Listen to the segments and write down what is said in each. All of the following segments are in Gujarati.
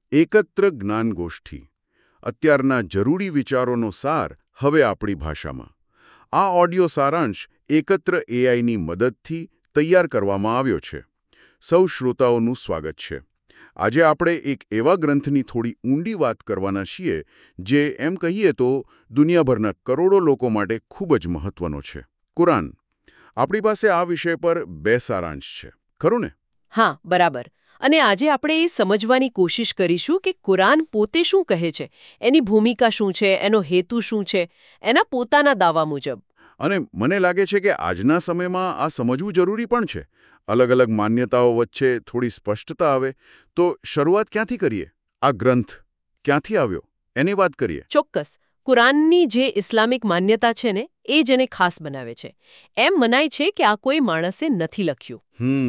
એકત્ર જ્ઞાનગોષ્ઠી, અત્યારના જરૂરી વિચારોનો સાર હવે આપણી ભાષામાં. આ ઓડિયો સારાંશ એકત્ર એઆઈની મદદથી તૈયાર કરવામાં આવ્યો છે. સૌ શ્રોતાઓનું સ્વાગત છે. આજે આપણે એક એવા ગ્રંથની થોડી ઊંડી વાત કરવાના છીએ જે એમ કહીએ તો દુનિયાભરના કરોડો લોકો માટે ખૂબ જ મહત્વનો છે. કુરાન. આપણી પાસે આ વિષય પર 2 સારાંશ છે, ખરું ને? હા, બરાબર. અને આજે આપણે એ સમજવાની કોશિશ કરીશું કે કુરાન પોતે શું કહે છે, એની ભૂમિકા શું છે, એનો હેતુ શું છે, એના પોતાના દાવા મુજબ. અને મને લાગે છે કે આજના સમયમાં આ સમજવું જરૂરી પણ છે. અલગ અલગ માન્યતાઓ વચ્ચે થોડી સ્પષ્ટતા આવે તો શરૂઆત ક્યાંથી કરીએ? આ ગ્રંથ ક્યાંથી આવ્યો એની વાત કરીએ. ચોક્કસ. કુરાનની જે ઇસ્લામિક માન્યતા છે ને, એ જ એને ખાસ બનાવે છે. એમ મનાય છે કે આ કોઈ માણસે નથી લખ્યું.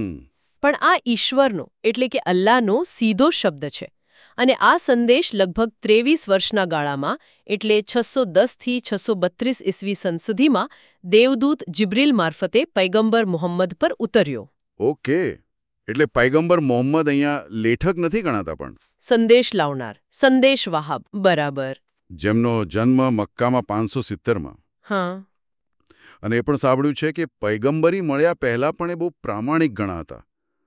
પણ આ ઈશ્વરનો એટલે કે અલ્લાહનો સીધો શબ્દ છે. અને આ સંદેશ લગભગ 23 વર્ષના ગાળામાં એટલે 610 થી 632 ઈસવી સન સુધીમાં દેવદૂત જિબ્રીલ મારફતે પૈગંબર મુહમ્મદ પર ઉતર્યો. ઓકે, એટલે પૈગંબર મોહમ્મદ અહીંયા લેખક નથી ગણાતા, પણ સંદેશ લાવનાર, સંદેશ વાહબ. બરાબર. જેમનો જન્મ મક્કામાં 570માં. હા. અને એ પણ સાંભળ્યું છે કે પૈગંબરી મળ્યા પહેલા પણ એ બહુ પ્રામાણિક ગણાતા.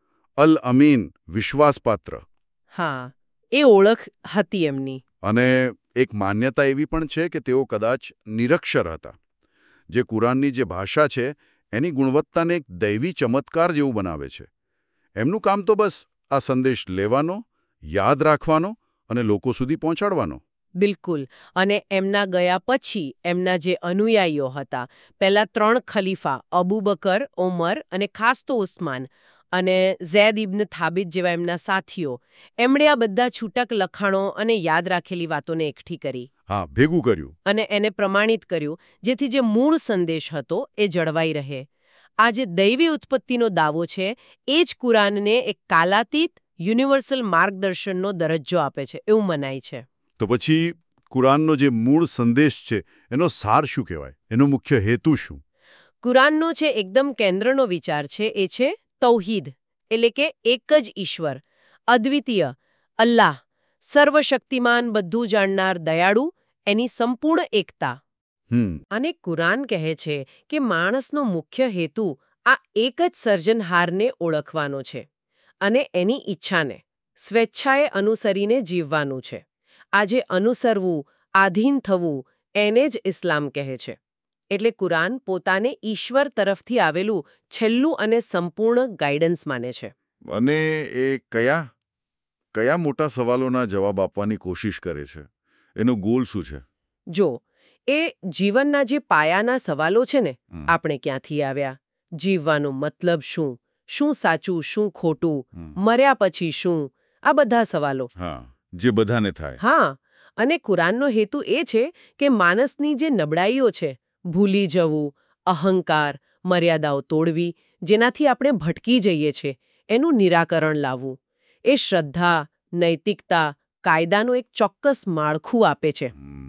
અલ અમીન, વિશ્વાસપાત્ર. હા, એ ઓળખ હતી એમની. અને એક માન્યતા એવી પણ છે કે તેઓ કદાચ નિરક્ષર હતા, જે કુરાનની જે ભાષા છે એની ગુણવત્તાને એક દૈવી ચમત્કાર જેવું બનાવે છે. એમનું કામ તો બસ આ સંદેશ લેવાનો, યાદ રાખવાનો અને લોકો સુધી પહોંચાડવાનો. બિલકુલ. અને એમના ગયા પછી એમના જે અનુયાયીઓ હતા, પહેલા 3 ખલીફા અબુ બકર, ઉમર અને ખાસ તો ઉસ્માન અને ઝૈદ ઇબ્ન થાબિત જેવા એમના સાથીઓ, એમણે આ બધા છૂટક લખાણો અને યાદ રાખેલી વાતોને એકઠી કરી. હા, ભેગું કર્યું. અને એને પ્રમાણિત કર્યું, જેથી જે મૂળ સંદેશ હતો એ જળવાઈ રહે. આ જે દૈવી ઉત્પત્તિનો દાવો છે, એ જ કુરાનને એક કાલાતીત યુનિવર્સલ માર્ગદર્શનનો દરજ્જો આપે છે, એવું મનાય છે. તો પછી કુરાનનો જે મૂળ સંદેશ છે એનો સાર શું કહેવાય? એનો મુખ્ય હેતુ શું? કુરાનનો જે એકદમ કેન્દ્રનો વિચાર છે એ છે તૌહીદ, એટલે કે એક જ ઈશ્વર, અદ્વિતીય, અલ્લાહ, સર્વશક્તિમાન, બધું જાણનાર, દયાળુ, એની સંપૂર્ણ એકતા. અને કુરાન કહે છે કે માણસનો મુખ્ય હેતુ આ એક જ સર્જનહારને ઓળખવાનો છે અને એની ઈચ્છાને સ્વેચ્છાએ અનુસરીને જીવવાનું છે. આજે અનુસરવું, આધીન થવું, એને જ ઇસ્લામ કહે છે. એટલે કુરાન પોતાને ઈશ્વર તરફથી આવેલું છેલ્લું અને સંપૂર્ણ ગાઈડન્સ માને છે. અને એ કયા મોટા સવાલોના જવાબ આપવાની કોશિશ કરે છે? એનો ગોલ શું છે? જો, એ જીવનના જે પાયાના સવાલો છે ને, આપણે ક્યાંથી આવ્યા, જીવવાનો મતલબ શું, શું સાચું, શું ખોટું, મર્યા પછી શું, આ બધા સવાલો. હા, જે બધાને થાય. હા, અને કુરાનનો હેતુ એ છે કે માણસની જે નબળાઈઓ છે, ભૂલી જવું, અહંકાર, મર્યાદાઓ તોડવી, જેનાથી આપણે ભટકી જઈએ છીએ, એનું નિરાકરણ લાવવું. એ શ્રદ્ધા, નૈતિકતા, કાયદાનું એક ચોક્કસ માળખું આપે છે,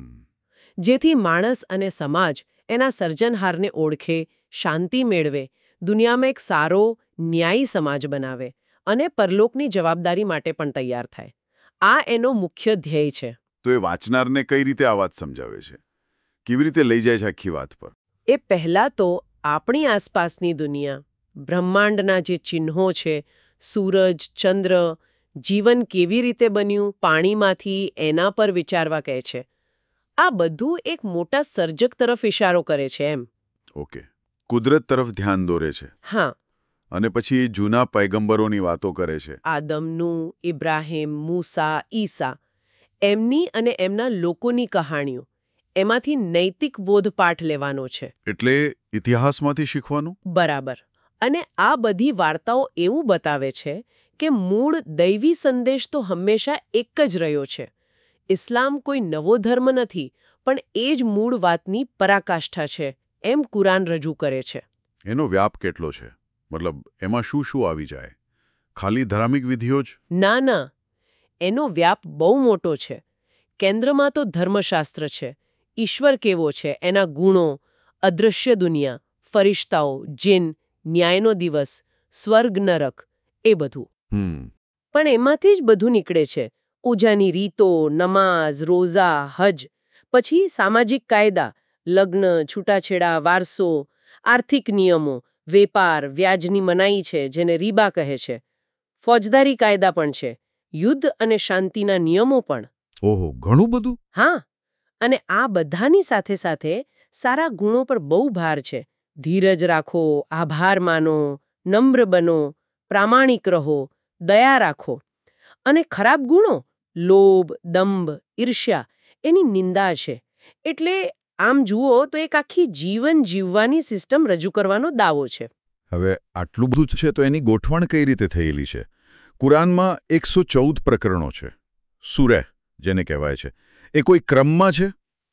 જેથી માણસ અને સમાજ એના સર્જનહારને ઓળખે, શાંતિ મેળવે, દુનિયામાં એક સારો, ન્યાયી સમાજ બનાવે અને પરલોકની જવાબદારી માટે પણ તૈયાર થાય. આ એનો મુખ્ય ધ્યેય છે. તો એ વાંચનારને કઈ રીતે આ વાત સમજાવે છે? કેવી રીતે લઈ જાય છે આખી વાત પર? એ પહેલાં તો આપણી આસપાસની દુનિયા, બ્રહ્માંડના જે ચિહ્નો છે, સૂરજ, ચંદ્ર, જીવન કેવી રીતે બન્યું, પાણીમાંથી, એના પર વિચારવા કહે છે. આ બધું એક મોટા સર્જક તરફ ઇશારો કરે છે એમ. ઓકે, કુદરત તરફ ધ્યાન દોરે છે. હા. અને પછી જૂના પૈગંબરોની વાતો કરે છે. આદમનું, ઇબ્રાહિમ, મૂસા, ઈસા, એમની અને એમના લોકોની કહાણીઓ. એમાંથી નૈતિક બોધપાઠ લેવાનો છે. એટલે ઇતિહાસમાંથી શીખવાનું? બરાબર. અને આ બધી વાર્તાઓ એવું બતાવે છે કે મૂળ દૈવી સંદેશ તો હંમેશા એક જ રહ્યો છે. ઇસ્લામ કોઈ નવો ધર્મ નથી, પણ એ જ મૂળ વાતની પરાકાષ્ઠા છે, એમ કુરાન રજૂ કરે છે. એનો વ્યાપ કેટલો છે? મતલબ એમાં શું શું આવી જાય? ખાલી ધાર્મિક વિધિઓ જ? ના ના, એનો વ્યાપ બહુ મોટો છે. કેન્દ્રમાં તો ધર્મશાસ્ત્ર છે, ઈશ્વર કેવો છે, એના ગુણો, અદૃશ્ય દુનિયા, ફરિશ્તાઓ, જીન, ન્યાયનો દિવસ, સ્વર્ગ નરક, એ બધું. પણ એમાંથી જ બધું નીકળે છે. પૂજાની રીતો, નમાઝ, રોઝા, હજ, પછી સામાજિક કાયદા, લગ્ન, છૂટાછેડા, વારસો, આર્થિક નિયમો, વેપાર, વ્યાજની મનાઈ છે જેને રીબા કહે છે, ફોજદારી કાયદા પણ છે, યુદ્ધ અને શાંતિના નિયમો પણ. ઓહો, ઘણું બધું. હા, અને આ બધાની સાથે સાથે સારા ગુણો પર બહુ ભાર છે. ધીરજ રાખો, આભાર માનો, નમ્ર બનો, પ્રામાણિક રહો, દયા રાખો. અને ખરાબ ગુણો, લોભ, દંભ, ઈર્ષ્યા, એની નિંદા છે. એટલે આમ જુઓ તો એક આખી જીવન જીવવાની સિસ્ટમ રજૂ કરવાનો દાવો છે. હવે આટલું બધું છે તો એની ગોઠવણ કઈ રીતે થયેલી છે? કુરાનમાં 114 પ્રકરણો છે. સૂરહ જેને કહેવાય છે, એ કોઈ ક્રમમાં છે?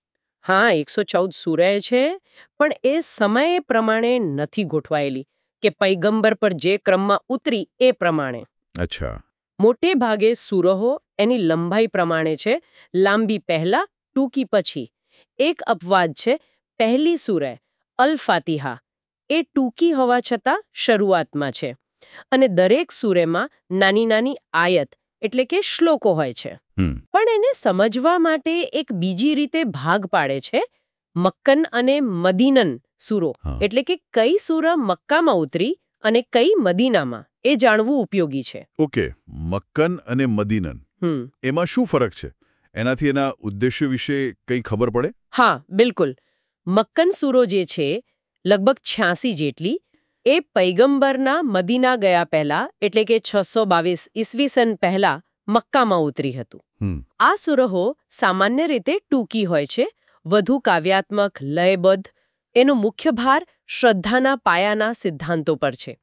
હા, 114 સૂરહ છે, પણ એ સમય પ્રમાણે નથી ગોઠવાયેલી કે પૈગંબર પર જે ક્રમમાં ઉતરી એ પ્રમાણે. અચ્છા. મોટે ભાગે સૂરહો એની લંબાઈ પ્રમાણે છે, લાંબી પહેલા, ટૂંકી પછી. એક અપવાદ છે, પહેલી સૂરહ અલ ફાતિહા. એ ટૂંકી હોવા છતાં શરૂઆતમાં છે, અને દરેક સૂરેમાં નાની નાની આયત એટલે કે શ્લોકો હોય છે. પણ એને સમજવા માટે એક બીજી રીતે ભાગ પાડે છે, મક્કન અને મદીનન સૂરો. એટલે કે કઈ સૂરા મક્કામાં ઉતરી અને કઈ મદીનામાં, એ જાણવું ઉપયોગી છે. ઓકે, મક્કન અને મદીનન, એમાં શું ફરક છે? એનાથી એના ઉદ્દેશ્ય વિશે કંઈ ખબર પડે? હા, બિલકુલ. મક્કન સૂરો જે છે, લગભગ 86 જેટલી, એ પૈગંબરના મદીના ગયા પહેલા એટલે કે 622 ઈસવીસન પહેલા મક્કામાં ઉતરી હતું. આ સૂરહો સામાન્ય રીતે ટૂંકી હોય છે, વધુ કાવ્યાત્મક, લયબદ્ધ. એનો મુખ્ય ભાર શ્રદ્ધાના પાયાના સિદ્ધાંતો પર છે.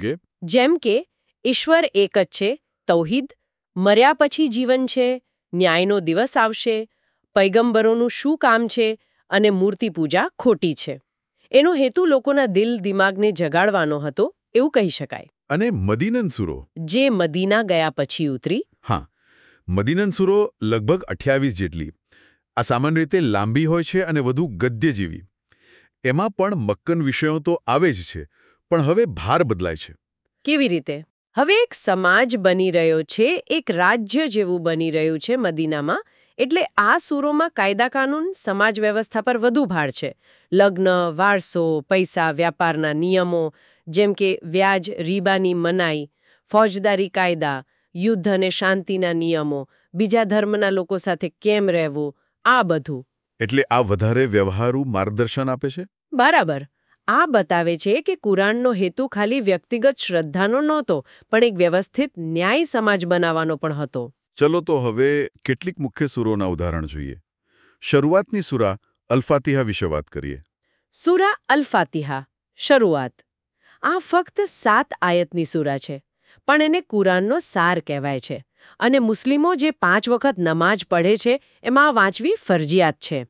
જેમ કે ઈશ્વર એક જ છે, તૌહીદ, મર્યા પછી જીવન છે, ન્યાયનો દિવસ આવશે, પૈગંબરોનું શું કામ છે અને મૂર્તિ પૂજા ખોટી છે. એનો હેતુ લોકોના દિલ દિમાગને જગાડવાનો હતો એવું કહી શકાય. અને મદીનન સૂરો, જે મદીના ગયા પછી ઉતરી. હા, મદીનન સૂરો લગભગ 28 જેટલી. આ સામાન્ય રીતે લાંબી હોય છે અને વધુ ગદ્ય જેવી. એમાં પણ મક્કન વિષયો તો આવે જ છે, પણ હવે ભાર બદલાય છે. કેવી રીતે? હવે એક સમાજ બની રહ્યો છે, એક રાજ્ય જેવું બની રહ્યું છે મદીનામાં. એટલે આ સૂરોમાં કાયદા કાનૂન, સમાજ વ્યવસ્થા પર વધુ ભાર છે. લગ્ન, વારસો, પૈસા, વ્યાપારના નિયમો, જેમ કે વ્યાજ, રીબાની મનાઈ, ફોજદારી કાયદા, યુદ્ધ અને શાંતિના નિયમો, બીજા ધર્મના લોકો સાથે કેમ રહેવું, આ બધું. એટલે આ વધારે વ્યવહારુ માર્ગદર્શન આપે છે? બરાબર. આ બતાવે છે કે કુરાનનો હેતુ ખાલી વ્યક્તિગત શ્રદ્ધાનો નહોતો, પણ એક વ્યવસ્થિત ન્યાય સમાજ બનાવવાનો પણ હતો. ચલો તો હવે કેટલીક મુખ્ય સૂરોના ઉદાહરણ જોઈએ. શરૂઆતની સૂરા અલ ફાતિહા વિશે વાત કરીએ. સૂરા અલ ફાતિહા, શરૂઆત. આ ફક્ત 7 આયતની સૂરા છે, પણ એને કુરાનનો સાર કહેવાય છે. અને મુસ્લિમો જે 5 વખત નમાઝ પઢે છે, એમાં વાંચવી ફરજિયાત છે.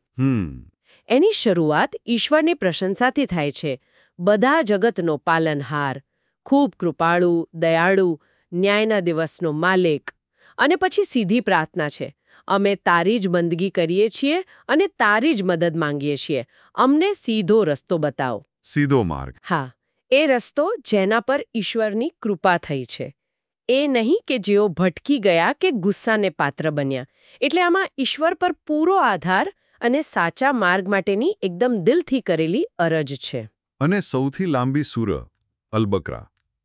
એની શરૂઆત ઈશ્વરની પ્રશંસાથી થાય છે. બધા જગતનો પાલનહાર, ખૂબ કૃપાળુ, દયાળુ, ન્યાયના દિવસનો માલિક. અને પછી સીધી પ્રાર્થના છે, અમે તારી જ બંદગી કરીએ છીએ અને તારી જ મદદ માંગીએ છીએ. અમને સીધો રસ્તો બતાવો. સીધો માર્ગ. હા, એ રસ્તો જેના પર ઈશ્વરની કૃપા થઈ છે. એ નહીં કે જેઓ ભટકી ગયા કે ગુસ્સાને પાત્ર બન્યા. એટલે આમાં ઈશ્વર પર પૂરો આધાર અને સાચા માર્ગ માટેની એકદમ દિલથી કરેલી અરજ છે. અને સૌથી લાંબી સૂરા અલ બકરા,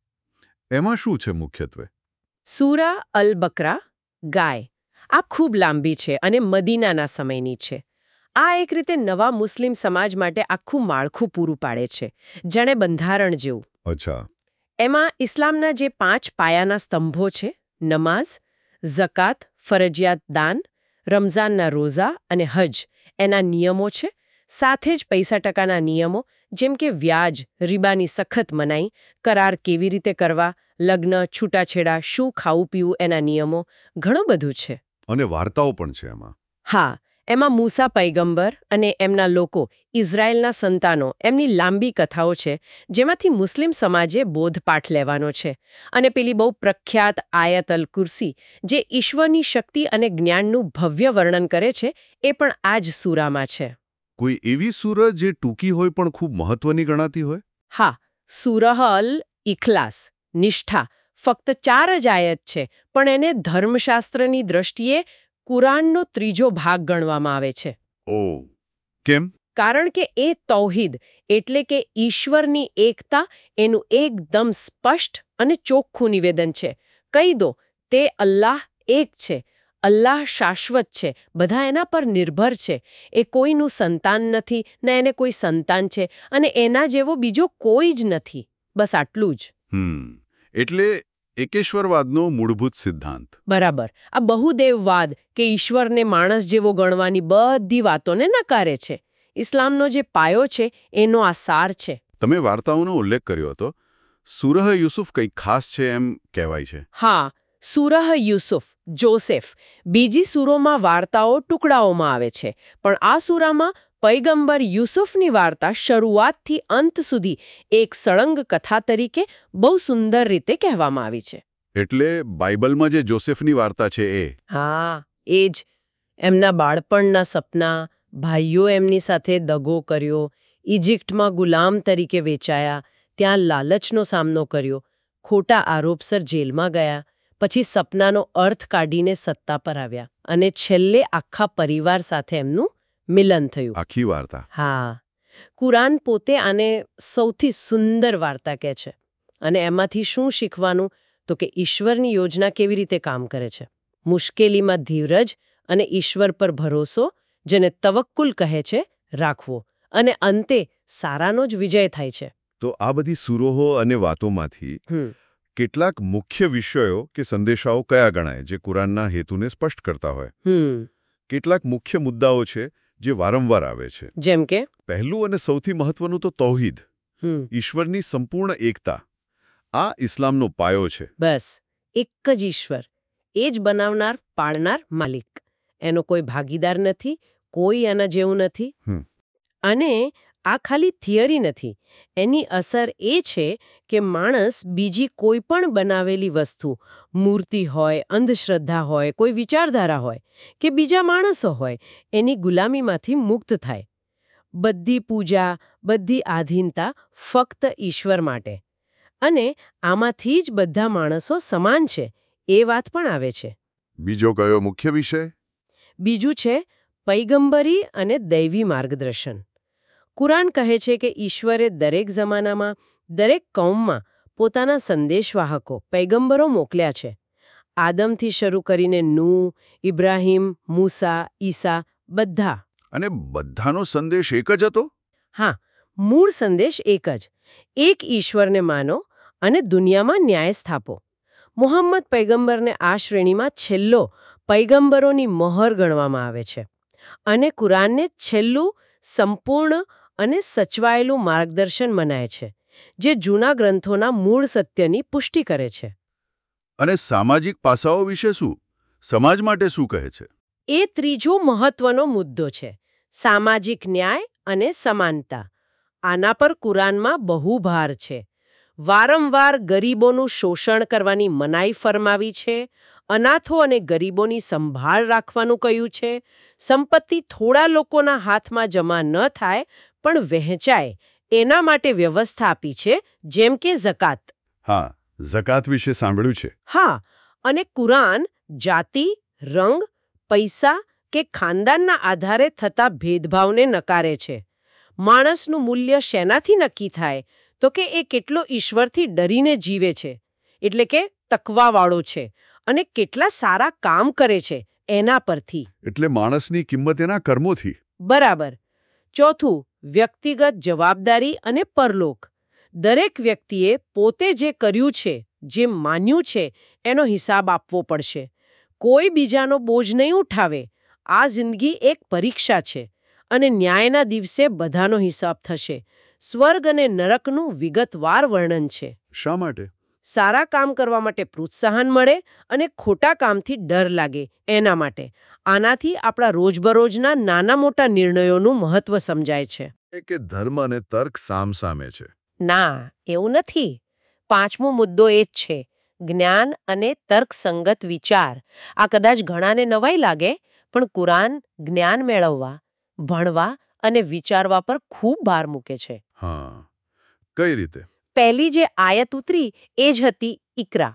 એમાં શું છે મુખ્યત્વે? સૂરા અલ બકરા, ગાય. આ ખૂબ લાંબી છે અને મદીનાના સમયની છે. આ એક રીતે નવા મુસ્લિમ સમાજ માટે આખું માળખું પૂરું પાડે છે, જાણે બંધારણ જેવું. અચ્છા. એમાં ઇસ્લામના જે 5 પાયાના સ્તંભો છે, નમાઝ, ઝકાત, ફરજિયાત દાન, રમઝાનના રોઝા અને હજ, એના નિયમો છે. સાથે જ પૈસા ટકાના નિયમો, જેમ કે વ્યાજ, રીબાની સખત મનાઈ, કરાર કેવી રીતે કરવા, લગ્ન, છૂટાછેડા, શું ખાવું પીવું, એના નિયમો, ઘણું બધું છે. અને વાર્તાઓ પણ છે એમાં. હા, એમાં મૂસા પૈગંબર અને એમના લોકો, ઇઝરાયેલના સંતાનો, એમની લાંબી કથાઓ છે, જેમાંથી મુસ્લિમ સમાજે બોધપાઠ લેવાનો છે. અને પેલી બહુ પ્રખ્યાત આયત અલ કુર્સી, જે ઈશ્વરની શક્તિ અને જ્ઞાનનું ભવ્ય વર્ણન કરે છે, એ પણ આ જ સૂરામાં છે. કોઈ એવી સૂરા જે ટૂંકી હોય પણ ખૂબ મહત્વની ગણાતી હોય? હા, સૂરહ અલ ઇખલાસ, નિષ્ઠા, ફક્ત 4 જ આયત છે, પણ એને ધર્મશાસ્ત્રની દ્રષ્ટિએ કુરાનનો 3જો ભાગ ગણવામાં આવે છે. ઓ કેમ? કારણ કે એ તૌહીદ એટલે કે ઈશ્વરની એકતા એનું એકદમ સ્પષ્ટ અને ચોખ્ખું નિવેદન છે. કહી દો તે અલ્લાહ એક છે, અલ્લાહ શાશ્વત છે, બધા એના પર નિર્ભર છે, એ કોઈનું સંતાન નથી ને એને કોઈ સંતાન છે અને એના જેવો બીજો કોઈ જ નથી. બસ આટલું જ. એટલે એકેશ્વરવાદનો મૂળભૂત સિદ્ધાંત. બરાબર. આ બહુદેવવાદ કે ઈશ્વરને માણસ જેવો ગણવાની બધી વાતોને નકારે છે. ઇસ્લામનો જે પાયો છે એનો આ સાર છે. તમે વાર્તાઓનો ઉલ્લેખ કર્યો હતો. સુરહ યુસુફ કંઈક ખાસ છે એમ કહેવાય છે. હા, સુરહ યુસુફ, જોસેફ. બીજી સૂરોમાં વાર્તાઓ ટુકડાઓમાં આવે છે, પણ આ સૂરામાં પૈગંબર યુસુફની વાર્તા શરૂઆતથી અંત સુધી એક સળંગ કથા તરીકે બહુ સુંદર રીતે કહેવામાં આવી છે. એટલે બાઇબલમાં જે જોસેફની વાર્તા છે એ? હા, એ જ. એમના બાળપણના સપના, ભાઈઓ એમની સાથે દગો કર્યો, ઇજિપ્તમાં ગુલામ તરીકે વેચાયા, ત્યાં લાલચનો સામનો કર્યો, ખોટા આરોપસર જેલમાં ગયા, પછી સપનાનો અર્થ કાઢીને સત્તા પર આવ્યા અને છેલ્લે આખા પરિવાર સાથે એમનું મિલન થયું. આખી વાર્તા? હા. કુરાન પોતે આને સૌથી સુંદર વાર્તા કહે છે. અને એમાંથી શું શીખવાનું? તો કે ઈશ્વરની યોજના કેવી રીતે કામ કરે છે. મુશ્કેલીમાં ધીરજ અને ઈશ્વર પર ભરોસો, જેને તવક્કુલ કહે છે, રાખવો. અને અંતે સારાનો જ વિજય થાય છે. તો આ બધી સુરોહો અને વાતોમાંથી કેટલાક મુખ્ય વિષયો કે સંદેશાઓ કયા ગણાય જે કુરાનના હેતુને સ્પષ્ટ કરતા હોય? કેટલાક મુખ્ય મુદ્દાઓ છે જે વારંવાર આવે છે. જેમ કે? પહેલું અને સૌથી મહત્વનું તો તૌહીદ, ઈશ્વરની સંપૂર્ણ એકતા. આ ઇસ્લામનો પાયો છે. બસ એક જ ઈશ્વર, એ જ બનાવનાર, પાળનાર, માલિક. એનો કોઈ ભાગીદાર નથી, કોઈ એના જેવું નથી. અને આ ખાલી થિયરી નથી. એની અસર એ છે કે માણસ બીજી કોઈ પણ બનાવેલી વસ્તુ, મૂર્તિ હોય, અંધશ્રદ્ધા હોય, કોઈ વિચારધારા હોય કે બીજા માણસો હોય, એની ગુલામીમાંથી મુક્ત થાય. બધી પૂજા, બધી આધીનતા ફક્ત ઈશ્વર માટે. અને આમાંથી જ બધા માણસો સમાન છે એ વાત પણ આવે છે. બીજો કયો મુખ્ય વિષય? બીજું છે પૈગંબરી અને દૈવી માર્ગદર્શન. કુરાન કહે છે કે ઈશ્વરે દરેક જમાનામાં, દરેક કૌમમાં પોતાના સંદેશવાહકો, પૈગંબરો મોકલ્યા છે. આદમથી શરૂ કરીને નૂહ, ઇબ્રાહિમ, મૂસા, ઈસા, બધા. અને બધાનો સંદેશ એક જ હતો? હા, મૂળ સંદેશ એક જ. એક ઈશ્વરને માનો અને દુનિયામાં ન્યાય સ્થાપો. મુહમ્મદ પૈગંબરને આ શ્રેણીમાં છેલ્લો, પૈગંબરોની મહોર ગણવામાં આવે છે. અને કુરાનને છેલ્લું, સંપૂર્ણ અને સચવાયેલું માર્ગદર્શન મનાય છે, જે જૂના ગ્રંથોના મૂળ સત્યની પુષ્ટિ કરે છે. અને સામાજિક પાસાઓ વિશે શું? સમાજ માટે શું કહે છે? એ ત્રીજો મહત્વનો મુદ્દો છે, સામાજિક ન્યાય અને સમાનતા. આના પર કુરાનમાં બહુ ભાર છે. વારંવાર ગરીબોનું શોષણ કરવાની મનાઈ ફરમાવી છે, અનાથો અને ગરીબોની સંભાળ રાખવાનું કહ્યું છે, સંપત્તિ થોડા લોકોના હાથમાં જમા ન થાય પણ વહેંચાય એના માટે વ્યવસ્થા આપી છે, જેમ કે ઝકાત. હા, ઝકાત વિશે સાંભળ્યું છે. હા, અને કુરાન જાતિ, રંગ, પૈસા કે ખાનદાનના આધારે થતા ભેદભાવને નકારે છે. માણસનું મૂલ્ય શેનાથી નક્કી થાય? તો કે એ કેટલો ઈશ્વરથી ડરીને જીવે છે, એટલે કે તકવાવાળો છે, અને કેટલા સારા કામ કરે છે એના પરથી. એટલે માણસની કિંમત એના કર્મોથી. બરાબર. ચોથું, વ્યક્તિગત જવાબદારી અને પરલોક. દરેક વ્યક્તિએ પોતે જે કર્યું છે, જે માન્યું છે, એનો હિસાબ આપવો પડશે. કોઈ બીજાનો બોજ નહીં ઉઠાવે. આ જિંદગી એક પરીક્ષા છે અને ન્યાયના દિવસે બધાનો હિસાબ થશે. સ્વર્ગ અને નરકનું વિગતવાર વર્ણન છે. શા માટે? સારા કામ કરવા માટે પ્રોત્સાહન મળે અને ખોટા કામથી ડર લાગે એના માટે. આનાથી આપણા રોજબરોજના નાના મોટા નિર્ણયોનું મહત્વ સમજાય છે. કે ધર્મ અને તર્ક સામસામે છે? ના, એવું નથી. પાંચમો મુદ્દો એ જ છે, જ્ઞાન અને તર્કસંગત વિચાર. આ કદાચ ઘણાને નવાઈ લાગે, પણ કુરાન જ્ઞાન મેળવવા, ભણવા અને વિચારવા પર ખૂબ ભાર મૂકે છે. હા, કઈ રીતે? પહેલી જે આયત ઉતરી એ જ હતી, ઇકરા.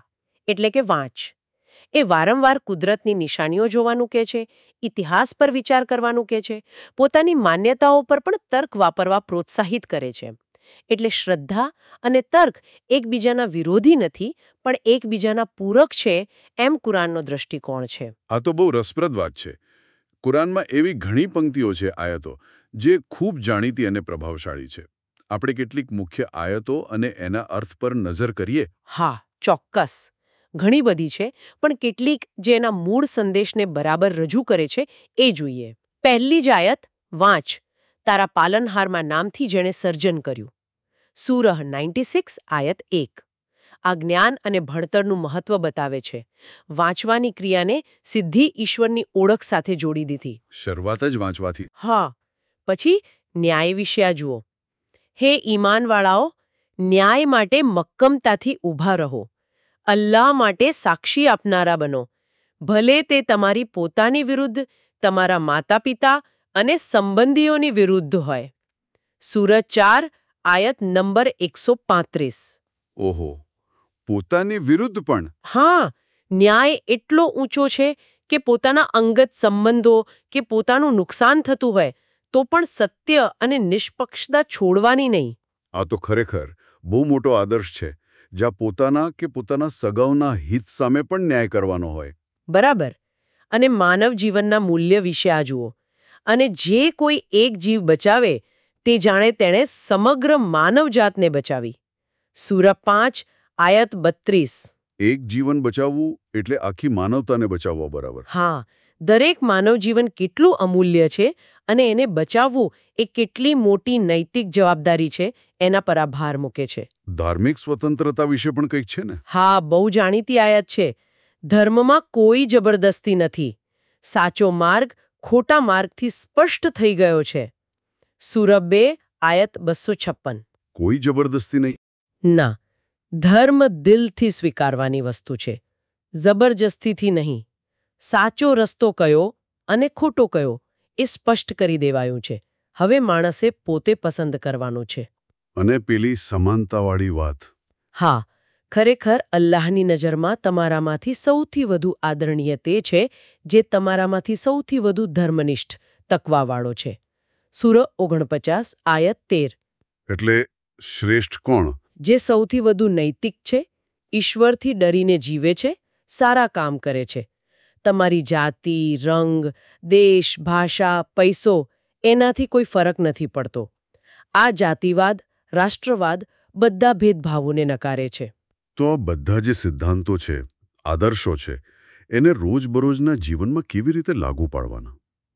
એટલે કે વાંચ. એ વારંવાર કુદરતની નિશાનીઓ જોવાનું કહે છે, ઇતિહાસ પર વિચાર કરવાનું કહે છે, પોતાની માન્યતાઓ પર પણ તર્ક વાપરવા પ્રોત્સાહિત કરે છે. એટલે શ્રદ્ધા અને તર્ક એકબીજાના વિરોધી નથી, પણ એકબીજાના પૂરક છે, એમ કુરાનનો દૃષ્ટિકોણ છે. આ તો બહુ રસપ્રદ વાત છે. કુરાનમાં એવી ઘણી પંક્તિઓ છે, આયતો, જે ખૂબ જાણીતી અને પ્રભાવશાળી છે. આપણે કેટલીક મુખ્ય આયતો અને એના અર્થ પર નજર કરીએ. હા, ચોક્કસ. ઘણી બધી છે, પણ કેટલીક જે એના મૂળ સંદેશને બરાબર રજૂ કરે છે એ જોઈએ. પહેલી જ આયત, વાંચ, તારા પાલનહારમાં નામથી જેણે સર્જન કર્યું. સૂરહ 96 આયત 1. આ જ્ઞાન અને ભણતરનું મહત્વ બતાવે છે. વાંચવાની ક્રિયાને સીધી ઈશ્વરની ઓળખ સાથે જોડી દીધી. શરૂઆત જ વાંચવાથી. હા. પછી ન્યાય વિશે આ જુઓ. હે ઈમાનવાળાઓ, ન્યાય માટે મક્કમતાથી ઊભા રહો. અલ્લાહ માટે સાક્ષી આપનારા બનો. ભલે તે તમારી પોતાની વિરુદ્ધ, તમારા માતા પિતા અને સંબંધીઓની વિરુદ્ધ હોય. સૂરત 4 આયત નંબર 135. ઓહો, પોતાની વિરુદ્ધ પણ. હા, ન્યાય એટલો ઊંચો છે કે પોતાના અંગત સંબંધો કે પોતાનું નુકસાન થતું હોય તો પણ સત્ય અને નિષ્પક્ષતા છોડવાની નહીં. આ તો ખરેખર બહુ મોટો આદર્શ છે, જ્યાં પોતાના કે પોતાના સગાઓના હિત સામે પણ ન્યાય કરવાનો હોય. બરાબર. અને માનવ જીવનના મૂલ્ય વિશે આ જુઓ. અને જે કોઈ એક જીવ બચાવે તે જાણે તેણે સમગ્ર માનવજાતને બચાવી. સૂરા 5 આયત 32. એક જીવન બચાવવું એટલે આખી માનવતાને બચાવવા બરાબર. હા, દરેક માનવ જીવન કેટલું અમૂલ્ય છે અને એને બચાવવું એ કેટલી મોટી નૈતિક જવાબદારી છે એના પર આ ભાર મૂકે છે. ધાર્મિક સ્વતંત્રતા વિશે પણ કંઈક છે ને? હા, બહુ જાણીતી આયત છે. ધર્મમાં કોઈ જબરદસ્તી નથી. સાચો માર્ગ ખોટા માર્ગથી સ્પષ્ટ થઈ ગયો છે. સૂરા 2 આયત 256. કોઈ જબરદસ્તી નહીં. ના, ધર્મ દિલથી સ્વીકારવાની વસ્તુ છે, જબરજસ્તીથી નહીં. સાચો રસ્તો કયો અને ખોટો કયો એ સ્પષ્ટ કરી દેવાયું છે. હવે માણસે પોતે પસંદ કરવાનું છે. અને પેલી સમાનતાવાળી વાત. હા, ખરેખર અલ્લાહની નજરમાં તમારામાંથી સૌથી વધુ આદરણીય તે છે જે તમારામાંથી સૌથી વધુ ધર્મનિષ્ઠ, તકવાવાળો છે. સૂરા 49 આયત 13. એટલે શ્રેષ્ઠ કોણ? જે સૌથી વધુ નૈતિક છે, ઈશ્વરથી ડરીને જીવે છે, સારા કામ કરે છે. તમારી જાતિ, રંગ, દેશ, ભાષા, પૈસો એનાથી કોઈ ફરક નથી પડતો. આ જાતિવાદ, રાષ્ટ્રવાદ બધા ભેદભાવોને નકારે છે. તો આ બધા જે સિદ્ધાંતો છે, આદર્શો છે, એને રોજબરોજના જીવનમાં કેવી રીતે લાગુ પાડવાના?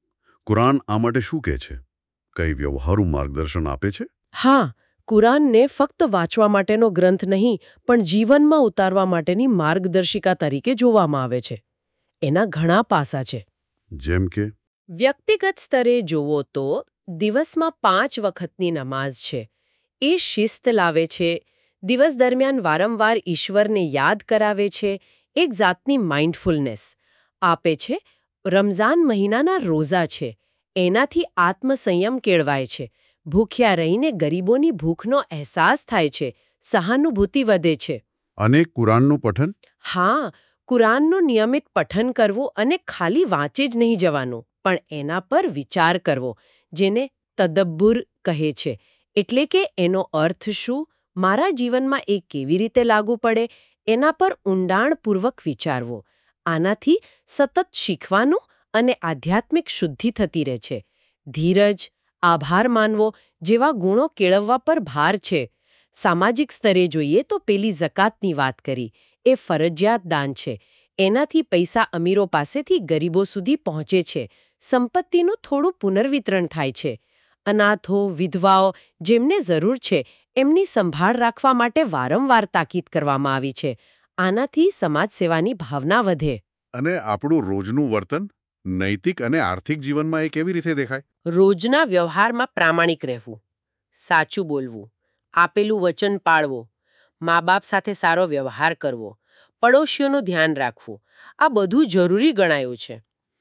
કુરાન આ માટે શું કહે છે? કઈ વ્યવહારુ માર્ગદર્શન આપે છે? હા, કુરાનને ફક્ત વાંચવા માટેનો ગ્રંથ નહીં, પણ જીવનમાં ઉતારવા માટેની માર્ગદર્શિકા તરીકે જોવામાં આવે છે. એના ઘણા પાસા છે. જેમ કે? વ્યક્તિગત સ્તરે જોવો તો દિવસમાં 5 વખતની નમાઝ છે. એ શિસ્ત લાવે છે. દિવસ દરમિયાન વારંવાર ઈશ્વરને યાદ કરાવે છે. એક જાતની માઇન્ડફુલનેસ આપે છે. રમઝાન મહિનાના રોઝા છે. એનાથી આત્મસંયમ કેળવાય છે. ભૂખ્યા રહીને ગરીબોની ભૂખનો અહેસાસ થાય છે. સહાનુભૂતિ વધે છે. અને કુરાનનું પઠન? હા, કુરાનનું નિયમિત પઠન કરવું અને ખાલી વાંચે જ નહીં જવાનું, પણ એના પર વિચાર કરવો, જેને તદબ્બુર કહે છે. એટલે કે એનો અર્થ શું, મારા જીવનમાં એ કેવી રીતે લાગુ પડે, એના પર ઊંડાણપૂર્વક વિચારવો. આનાથી સતત શીખવાનું અને આધ્યાત્મિક શુદ્ધિ થતી રહે છે. ધીરજ, આભાર માનવો જેવા ગુણો કેળવવા પર ભાર છે. સામાજિક સ્તરે જોઈએ તો પેલી ઝકાતની વાત કરી, એ ફરજિયાત દાન છે. એનાથી પૈસા અમીરો પાસેથી ગરીબો સુધી પહોંચે છે. સંપત્તિનું થોડું પુનર્વિતરણ થાય છે. અનાથો, વિધવાઓ જેમને જરૂર છે એમની સંભાળ રાખવા માટે વારંવાર તાકીદ કરવામાં આવી છે. આનાથી સમાજ સેવાની ભાવના વધે. અને આપણું રોજનું વર્તન નૈતિક અને આર્થિક જીવનમાં એ કેવી રીતે દેખાય? રોજના વ્યવહારમાં પ્રામાણિક રહેવું, સાચું બોલવું, આપેલું વચન પાળવું, મા બાપ સાથે સારો વ્યવહાર કરવો, પડોશીઓનું ધ્યાન રાખવું, આ બધું જરૂરી ગણાયું છે.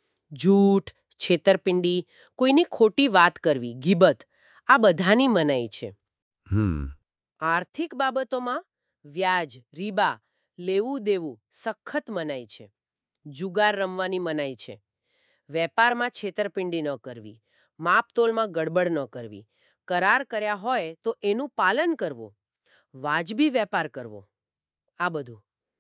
જૂઠ, છેતરપિંડી, કોઈની ખોટી વાત કરવી, ગીબત, આ બધાની મનાઈ છે. આર્થિક બાબતોમાં વ્યાજ, રીબા, લેવું દેવું સખત મનાઈ છે. જુગાર રમવાની મનાઈ છે. વેપારમાં છેતરપિંડી ન કરવી, માપતોલમાં ગડબડ ન કરવી, કરાર કર્યા હોય તો એનું પાલન કરવું, વાજબી વેપાર કરવો. આ બધું.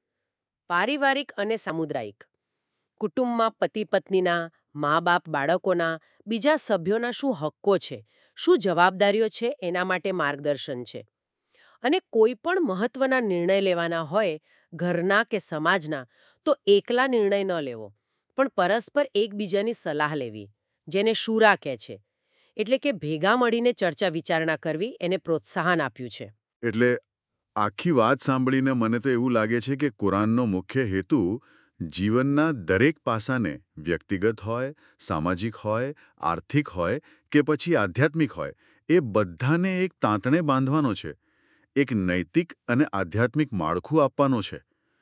પારિવારિક અને સામુદાયિક. કુટુંબમાં પતિ પત્નીના, મા બાપ બાળકોના, બીજા સભ્યોના શું હક્કો છે, શું જવાબદારીઓ છે, એના માટે માર્ગદર્શન છે. અને કોઈ પણ મહત્વના નિર્ણય લેવાના હોય ઘરના કે સમાજના, તો એકલા નિર્ણય ન લેવો, પણ પરસ્પર એકબીજાની સલાહ લેવી, જેને શુરા કહે છે. એટલે કે ભેગા મળીને ચર્ચા વિચારણા કરવી, એને પ્રોત્સાહન આપ્યું છે. એટલે આખી વાત સાંભળીને મને તો એવું લાગે છે કે કુરાનનો મુખ્ય હેતુ જીવનના દરેક પાસાને, વ્યક્તિગત હોય, સામાજિક હોય, આર્થિક હોય કે પછી આધ્યાત્મિક હોય, એ બધાને એક તાંતણે બાંધવાનો છે. એક નૈતિક અને આધ્યાત્મિક માળખું આપવાનો છે.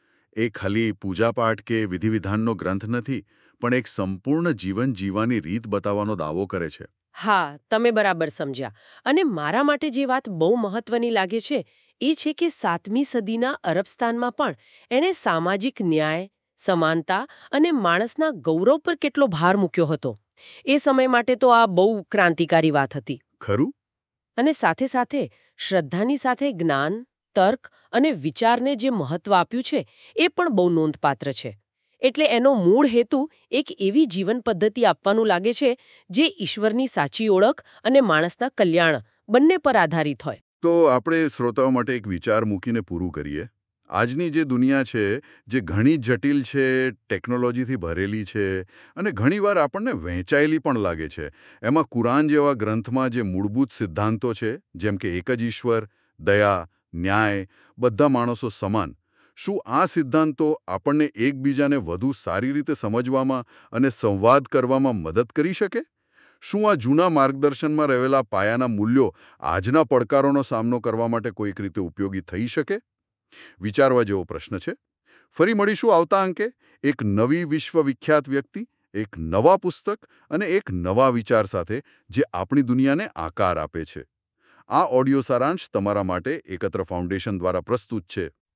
એ ખાલી પૂજાપાઠ કે વિધિવિધાનનો ગ્રંથ નથી, પણ એક સંપૂર્ણ જીવન જીવવાની રીત બતાવવાનો દાવો કરે છે. હા, તમે બરાબર સમજ્યા. અને મારા માટે જે વાત બહુ મહત્વની લાગે છે એ છે કે 7મી સદીના અરબસ્તાનમાં પણ એણે સામાજિક ન્યાય, સમાનતા અને માણસના ગૌરવ પર કેટલો ભાર મૂક્યો હતો. એ સમય માટે તો આ બહુ ક્રાંતિકારી વાત હતી. ખરું? અને સાથે સાથે શ્રદ્ધાની સાથે જ્ઞાન, તર્ક અને વિચારને જે મહત્વ આપ્યું છે એ પણ બહુ નોંધપાત્ર છે. એટલે એનો મૂળ હેતુ એક એવી જીવન પદ્ધતિ આપવાનું લાગે છે જે ઈશ્વરની સાચી ઓળખ અને માણસના કલ્યાણ બંને પર આધારિત હોય. તો આપણે શ્રોતાઓ માટે એક વિચાર મૂકીને પૂરું કરીએ. આજની જે દુનિયા છે, જે ઘણી જટિલ છે, ટેકનોલોજીથી ભરેલી છે અને ઘણીવાર આપણને વહેંચાયેલી પણ લાગે છે, એમાં કુરાન જેવા ગ્રંથમાં જે મૂળભૂત સિદ્ધાંતો છે, જેમ કે એક જ ઈશ્વર, દયા, ન્યાય, બધા માણસો સમાન, શું આ સિદ્ધાંતો આપણને એકબીજાને વધુ સારી રીતે સમજવામાં અને સંવાદ કરવામાં મદદ કરી શકે? શું આ જૂના માર્ગદર્શનમાં રહેલા પાયાના મૂલ્યો આજના પડકારોનો સામનો કરવા માટે કોઈક રીતે ઉપયોગી થઈ શકે? વિચારવા જેવો પ્રશ્ન છે. ફરી મળીશું આવતા અંકે એક નવી વિશ્વવિખ્યાત વ્યક્તિ, એક નવા પુસ્તક અને એક નવા વિચાર સાથે જે આપણી દુનિયાને આકાર આપે છે. આ ઓડિયો સારાંશ તમારા માટે એકત્ર ફાઉન્ડેશન દ્વારા પ્રસ્તુત છે.